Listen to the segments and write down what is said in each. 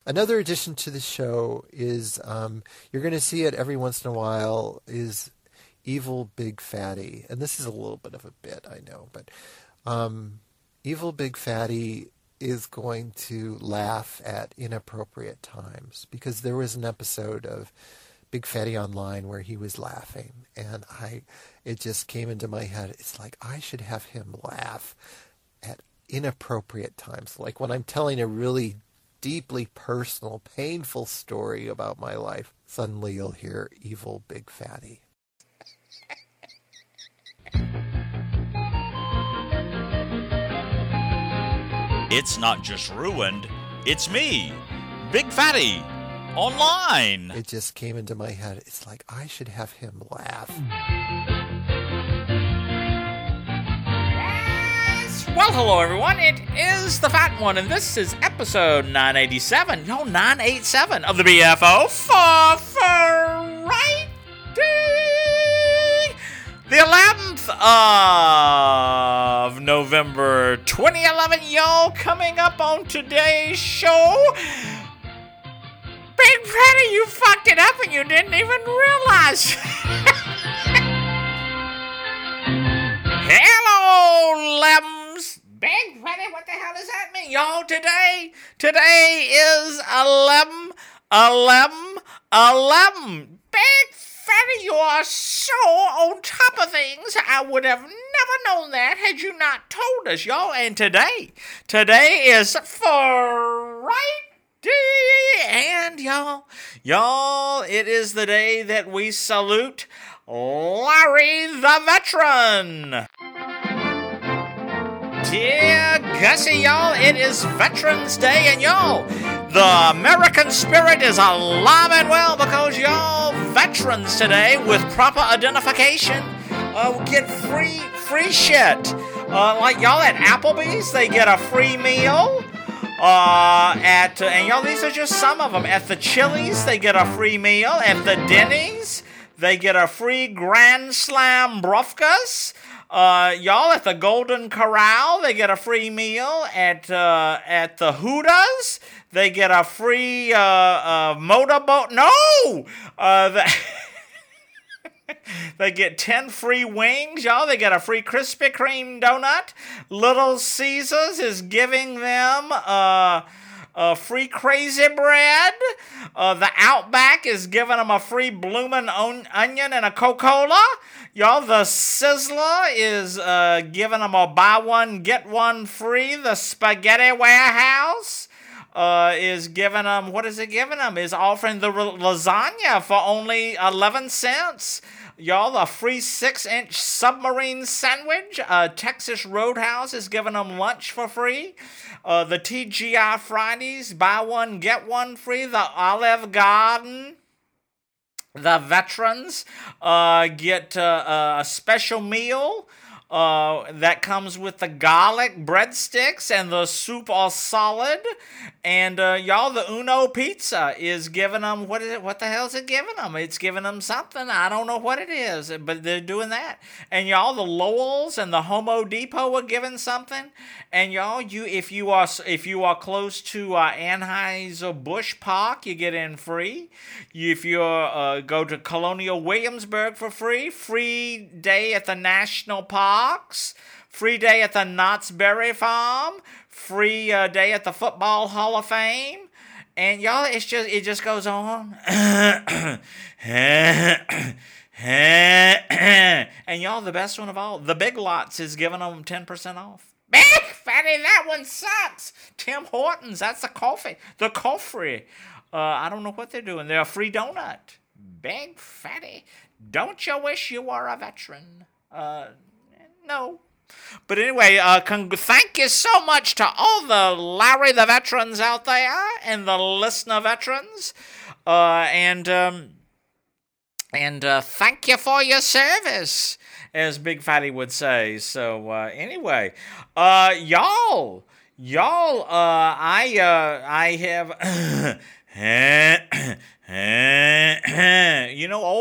Another addition to the show is you're going to see it every once in a while is Evil Big Fatty. And this is a little bit of a bit, I know, but Evil Big Fatty is going to laugh at inappropriate times because there was an episode of Big Fatty Online where he was laughing, and it just came into my head. It's like I should have him laugh at inappropriate times, like when I'm telling a really deeply personal, painful story about my life. Suddenly you'll hear Evil Big Fatty. It's not just ruined, it's me, Big Fatty, online. It just came into my head. It's like I should have him laugh. Yes. Well, hello everyone. It is the Fat One, and this is episode 987. No, 987 of the BFO for Friday, the 11th of November 2011. Y'all, coming up on today's show, Big Fatty, you fucked it up and you didn't even realize. Hello, Lems. Big Fatty, what the hell does that mean? Y'all, today is 11. Big Fatty, you are so on top of things. I would have never known that had you not told us, y'all. And today is Friday. And y'all, it is the day that we salute Larry the Veteran. Dear Gussie, y'all, it is Veterans Day, and y'all, the American spirit is alive and well because y'all, veterans today with proper identification get free shit. Like y'all at Applebee's, they get a free meal. And y'all, these are just some of them. At the Chili's, they get a free meal. At the Denny's, they get a free Grand Slam Brofkas. Y'all, at the Golden Corral, they get a free meal. At the Hooters, they get a free motorboat. No! They get 10 free wings, y'all. They get a free Krispy Kreme donut. Little Caesars is giving them free Crazy Bread. The Outback is giving them a free bloomin' onion and a Coca-Cola. Y'all, the Sizzler is giving them a buy one, get one free. The Spaghetti Warehouse is giving them, what is it giving them? Is offering the lasagna for only 11 cents. Y'all, a free 6-inch submarine sandwich. Texas Roadhouse is giving them lunch for free. The TGI Fridays, buy one, get one free. The Olive Garden, the veterans get a special meal. That comes with the garlic breadsticks and the soup all solid. And y'all, the Uno Pizza is giving them, what is it? What the hell is it giving them? It's giving them something. I don't know what it is, but they're doing that. And y'all, the Lowells and the Homo Depot are giving something. And y'all, if you are close to Anheuser-Busch Park, you get in free. If you go to Colonial Williamsburg for free day at the National Parks, free day at the Knott's Berry Farm, free day at the Football Hall of Fame. And y'all, it just goes on. And y'all, the best one of all, the Big Lots is giving them 10% off. Big Fatty, that one sucks. Tim Hortons, that's the coffee. I don't know what they're doing. They're a free donut. Big Fatty, don't you wish you were a veteran? No. But anyway, thank you so much to all the Larry the Veterans out there and the listener veterans. And thank you for your service, as Big Fatty would say. So anyway, y'all, I have,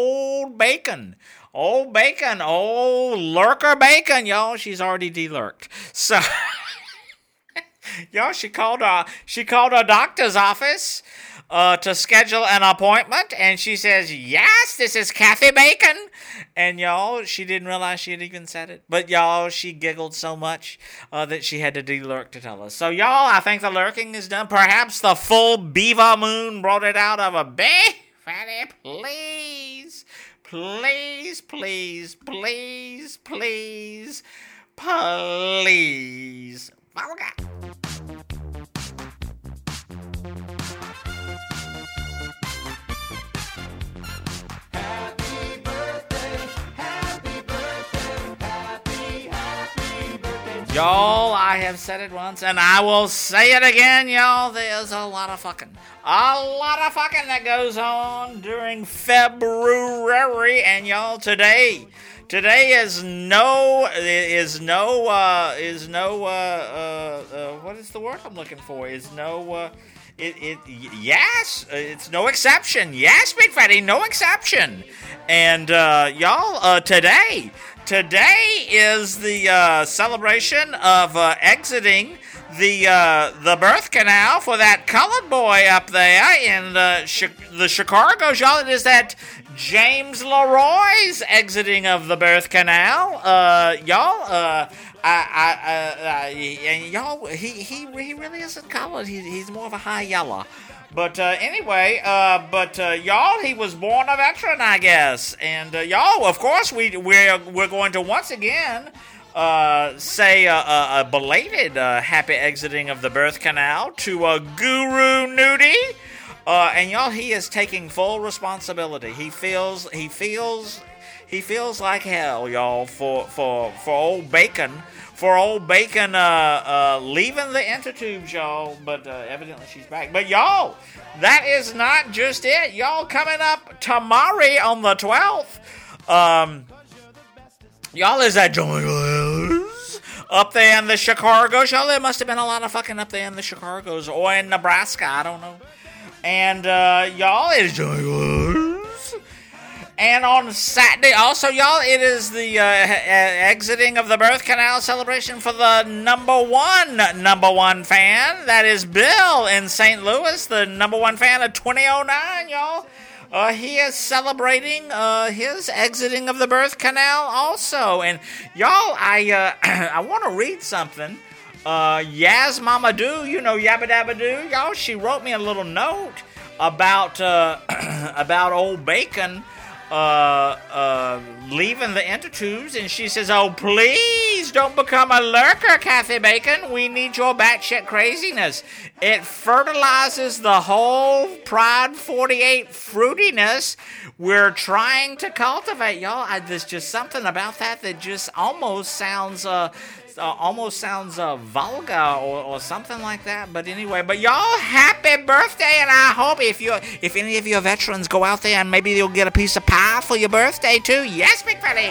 old bacon, old lurker bacon, y'all. She's already delurked. So Y'all, she called her doctor's office to schedule an appointment, and she says, "Yes, this is Kathy Bacon." And y'all, she didn't realize she had even said it. But y'all, she giggled so much that she had to de-lurk to tell us. So y'all, I think the lurking is done. Perhaps the full beaver moon brought it out of a bay. Fatty, please, please, please, please, please, please. Y'all, I have said it once, and I will say it again, y'all. There's a lot of fucking. A lot of fucking that goes on during February, and y'all, today is what is the word I'm looking for? It's no exception. Yes, Big Fatty, no exception. And y'all, today is the celebration of exiting the birth canal for that colored boy up there in the Chicago's. Y'all, it is that James Leroy's exiting of the birth canal. Y'all, y'all, he really isn't colored. He's more of a high yellow. But anyway, y'all, he was born a veteran, I guess. And y'all, of course, we're going to once again say a belated happy exiting of the birth canal to Guru Nudie. And y'all, he is taking full responsibility. He feels like hell, y'all, for old Bacon. For old Bacon leaving the intertubes, y'all. But evidently she's back. But y'all, that is not just it. Y'all, coming up tomorrow on the 12th. Y'all, is that Joyous up there in the Chicago's? Y'all, there must have been a lot of fucking up there in the Chicago's or in Nebraska. I don't know. And y'all, it is Joyous. And on Saturday, also, y'all, it is the exiting of the birth canal celebration for the number one fan. That is Bill in St. Louis, the number one fan of 2009, y'all. He is celebrating his exiting of the birth canal also. And y'all, I want to read something. Yaz Mama Doo, you know Yabba Dabba Doo, y'all. She wrote me a little note about old Bacon leaving the intertubes, and she says, "Oh, please don't become a lurker, Kathy Bacon. We need your batshit craziness. It fertilizes the whole Pride 48 fruitiness we're trying to cultivate." Y'all, there's just something about that just almost sounds vulgar or something like that. But anyway, y'all, happy birthday, and I hope if any of your veterans go out there and maybe you'll get a piece of pie for your birthday too. Yes, Big Fatty.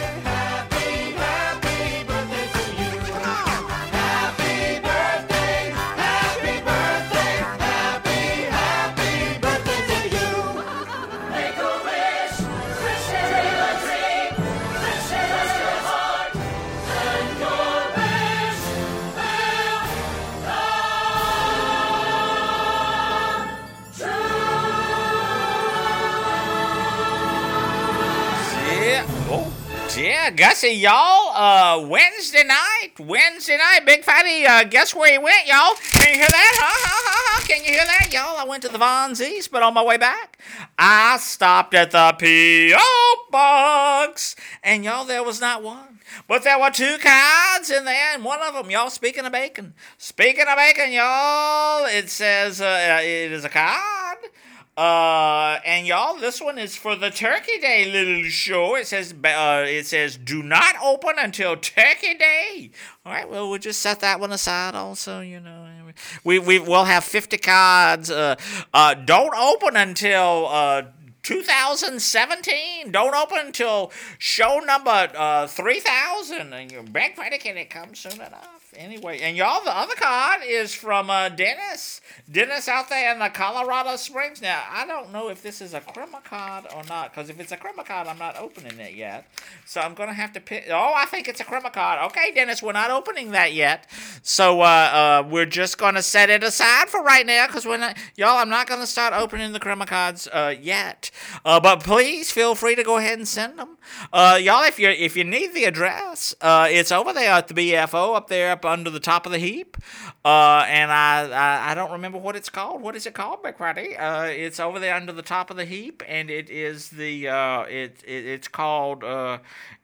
Yeah, Gussie, y'all, Wednesday night, Big Fatty, guess where he went, y'all? Can you hear that? Can you hear that, y'all? I went to the Von Z's, but on my way back, I stopped at the P.O. Box, and y'all, there was not one, but there were two cards in there, and one of them, y'all, speaking of bacon, y'all, it says, it is a card. And y'all, this one is for the Turkey Day little show. It says, do not open until Turkey Day. All right, well, we'll just set that one aside also, you know. We'll have 50 cards. Don't open until 2017. Don't open until show number 3000. And your Big Fatty Kitty comes soon enough. Anyway, and y'all, the other card is from Dennis. Dennis out there in the Colorado Springs. Now, I don't know if this is a Crema card or not, because if it's a Crema card, I'm not opening it yet. So I'm going to have to pick. Oh, I think it's a Crema card. Okay, Dennis, we're not opening that yet. So we're just going to set it aside for right now, because we're not, y'all, I'm not going to start opening the Crema cards yet. But please feel free to go ahead and send them. Y'all, if you need the address, it's over there at the BFO up there up under the top of the heap. And I don't remember what it's called. What is it called, Big Fatty? It's over there under the top of the heap, and it is the it's called what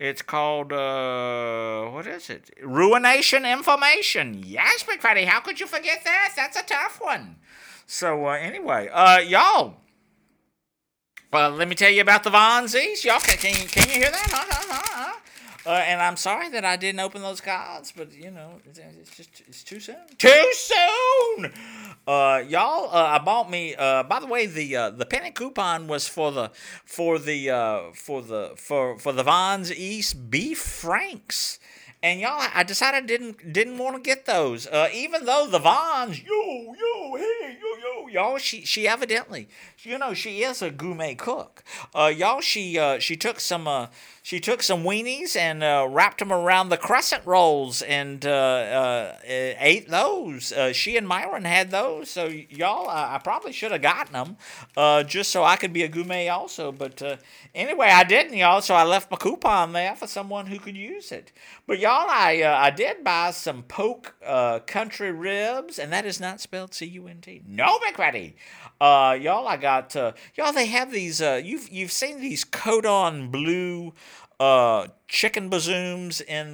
is it? Ruination Information. Yes, Big Fatty. How could you forget that? That's a tough one. So anyway, y'all. Let me tell you about the Vonzies. Y'all, can you hear that? And I'm sorry that I didn't open those cards, but you know, it's too soon. Too soon. Y'all, I bought me. By the way, the penny coupon was for the Vons East beef franks. And y'all, I decided didn't want to get those. Even though the Vons, y'all, she evidently, you know, she is a gourmet cook. Y'all, she took some weenies and wrapped them around the crescent rolls and ate those. She and Myron had those, so y'all, I probably should have gotten them just so I could be a gourmet also. But anyway, I didn't, y'all, so I left my coupon there for someone who could use it. But y'all, I did buy some Polk country ribs, and that is not spelled C-U-N-T. No, Big Fatty. Y'all, I got y'all. They have these. You've seen these codon blue chicken bazooms in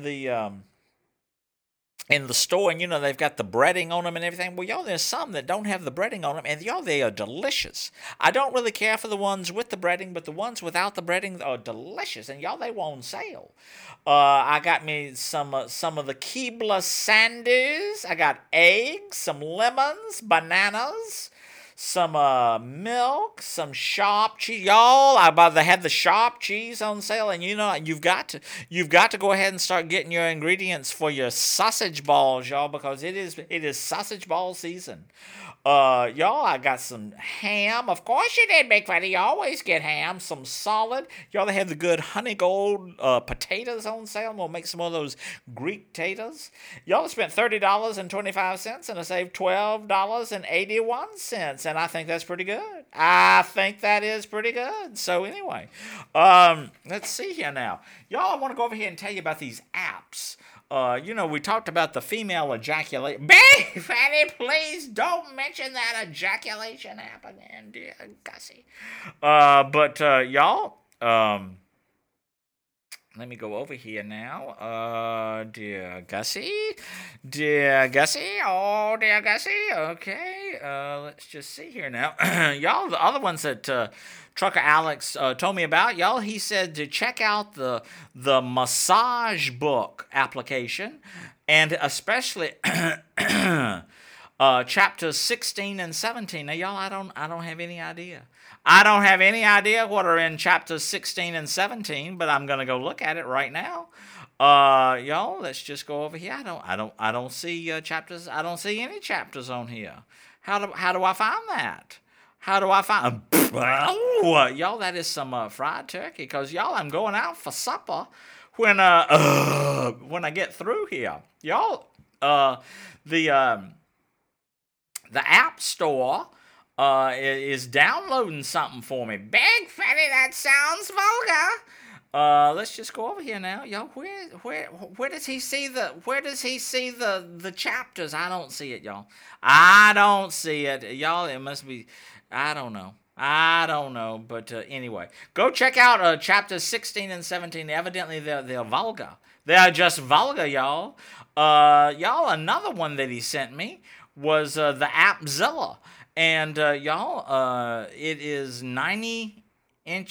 the store, and you know they've got the breading on them and everything. Well, y'all, there's some that don't have the breading on them, and y'all, they are delicious. I don't really care for the ones with the breading, but the ones without the breading are delicious, and y'all, they were on sale. I got me some of the Keebler Sandys. I got eggs, some lemons, bananas, some milk, some sharp cheese. Y'all, they had the sharp cheese on sale, and you know you've got to go ahead and start getting your ingredients for your sausage balls, y'all, because it is sausage ball season. Y'all, I got some ham. Of course you did, Big Fatty. You always get ham. Some solid. Y'all, they have the good honey gold potatoes on sale. We'll make some of those Greek potatoes. Y'all spent $30.25 and I saved $12.81. And I think that's pretty good. I think that is pretty good. So anyway, let's see here now. Y'all, I want to go over here and tell you about these apps. You know, we talked about the female ejaculation. Big Fatty, please don't mention that ejaculation app again, dear Gussie. But y'all, let me go over here now. Dear Gussie. Oh, dear Gussie. Okay. Let's just see here now. Y'all, the other ones that Trucker Alex told me about, y'all, he said to check out the Massage Book application, and especially chapters 16 and 17. Now, y'all, I don't have any idea. I don't have any idea what are in chapters 16 and 17, but I'm gonna go look at it right now. Y'all, let's just go over here. I don't see chapters. I don't see any chapters on here. How do I find that? How do I find? Y'all, that is some fried turkey. Because y'all, I'm going out for supper when I get through here. Y'all, the App Store is downloading something for me. Big Fatty, that sounds vulgar. Let's just go over here now, y'all. Where does he see the chapters? I don't see it, y'all. I don't see it, y'all. It must be. I don't know. But anyway, go check out chapters 16 and 17. Evidently, they're vulgar. They are just vulgar, y'all. Y'all, another one that he sent me was the Appzilla. And y'all, it is 90 in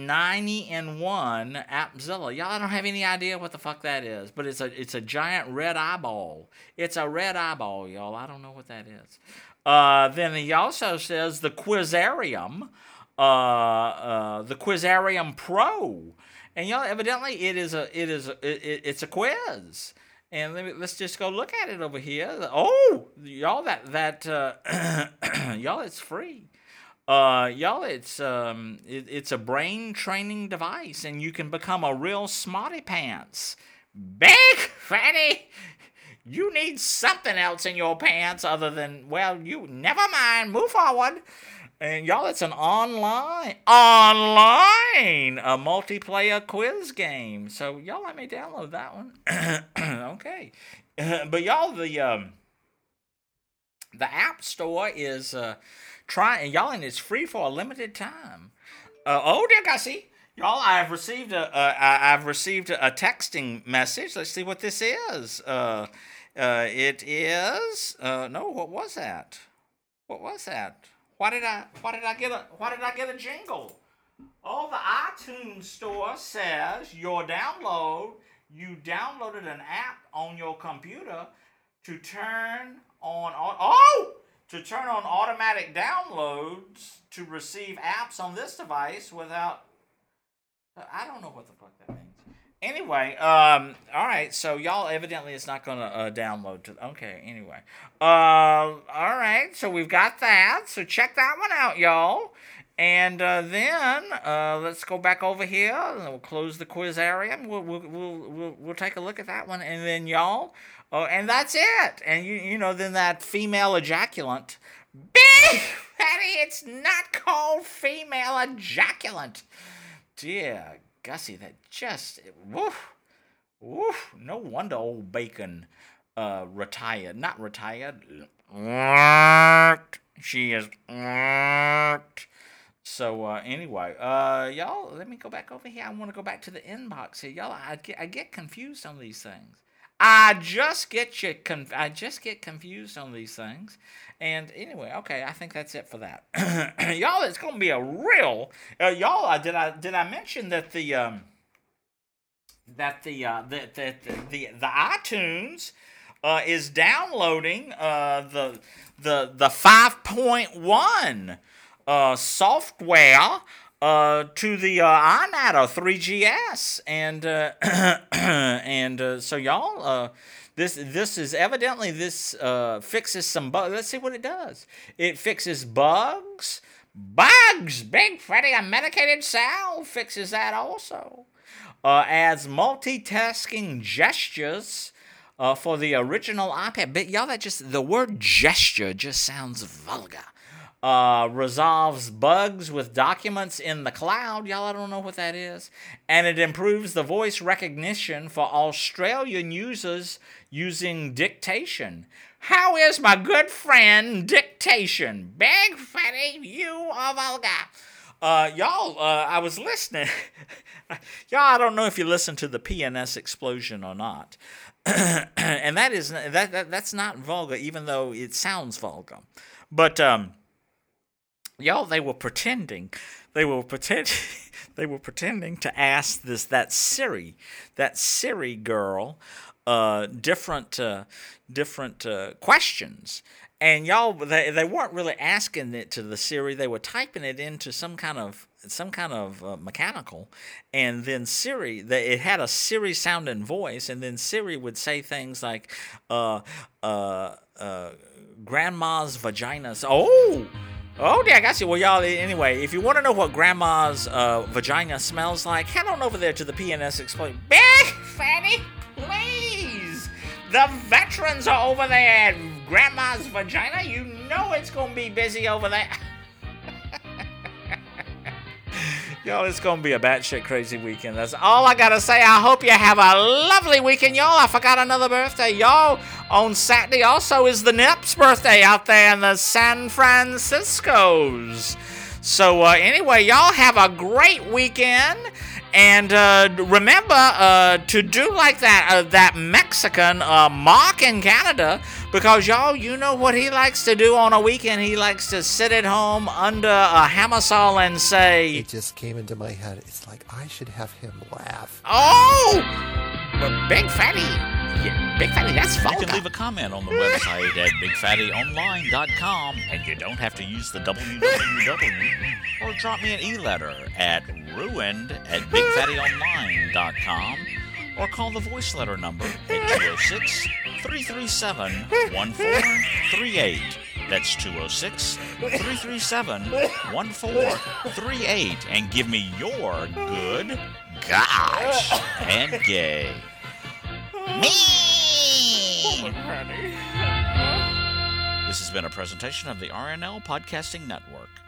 1 Appzilla. Y'all, I don't have any idea what the fuck that is, but it's a giant red eyeball. It's a red eyeball, y'all. I don't know what that is. Then he also says the Quizarium. the Quizarium Pro, and y'all, evidently it's a quiz. And let's just go look at it over here. Oh, y'all, y'all, it's free. Y'all, it's a brain training device, and you can become a real smarty pants. Big Fatty, you need something else in your pants other than, well, you never mind. Move forward. And y'all, it's an online a multiplayer quiz game. So y'all, let me download that one. Okay, but y'all, the App Store is y'all, and it's free for a limited time. Oh dear, Gussie, y'all, I've received a texting message. Let's see what this is. It is no. What was that? What was that? Why did I get a jingle? Oh, the iTunes Store says you downloaded an app on your computer to turn on automatic downloads to receive apps on this device without. I don't know what the fuck that means. Anyway, all right, so y'all, evidently it's not going to download to, okay, anyway. All right, so we've got that, so check that one out, y'all. And then let's go back over here, and we'll close the quiz area, and we'll take a look at that one, and then y'all, and that's it. And you know, then that female ejaculant, Big Fatty, it's not called female ejaculant. Dear Gussie, that just, woof, no wonder old Bacon retired. Not retired. She is. So, anyway, y'all, let me go back over here. I want to go back to the inbox here. Y'all, I get confused on these things. I just get confused on these things. And anyway, okay, I think that's it for that. Y'all, it's gonna be a real. Y'all, did I mention that the iTunes is downloading the 5.1 software to the iNatter 3GS, and so y'all, this is evidently, this fixes some bugs. Let's see what it does. It fixes bugs. Big Freddy, a medicated Sal fixes that also. Adds multitasking gestures for the original iPad. But y'all, the word gesture just sounds vulgar. Resolves bugs with documents in the cloud. Y'all, I don't know what that is. And it improves the voice recognition for Australian users using dictation. How is my good friend dictation? Big Fatty, you are vulgar. Y'all, I was listening. Y'all, I don't know if you listened to the PNS explosion or not. And that's not vulgar, even though it sounds vulgar. But, y'all, they were pretending to ask that Siri girl different questions. And y'all, they weren't really asking it to the Siri. They were typing it into some kind of mechanical, and then Siri, it had a Siri sounding voice, and then Siri would say things like, "Grandma's vagina." Oh, yeah, I got you. Well, y'all, anyway, if you want to know what Grandma's vagina smells like, head on over there to the PNS Explosion. Big Fatty, please! The veterans are over there at Grandma's vagina. You know it's going to be busy over there. Y'all, it's going to be a batshit crazy weekend. That's all I got to say. I hope you have a lovely weekend, y'all. I forgot another birthday. Y'all, on Saturday also is the Nip's birthday out there in the San Franciscos. So, anyway, y'all have a great weekend. And remember to do like that Mexican Mark in Canada, because y'all, you know what he likes to do on a weekend? He likes to sit at home under a hammer-saw and say... It just came into my head. It's like I should have him laugh. Oh! But Big Fatty, Yeah, Big Fatty, that's You vulgar. can leave a comment on the website at bigfattyonline.com, and you don't have to use the www, or drop me an e-letter at ruined@bigfattyonline.com, or call the voice letter number at 206-337-1438. That's 206-337-1438, and give me your good, gosh, and gay. Me! This has been a presentation of the RNL Podcasting Network.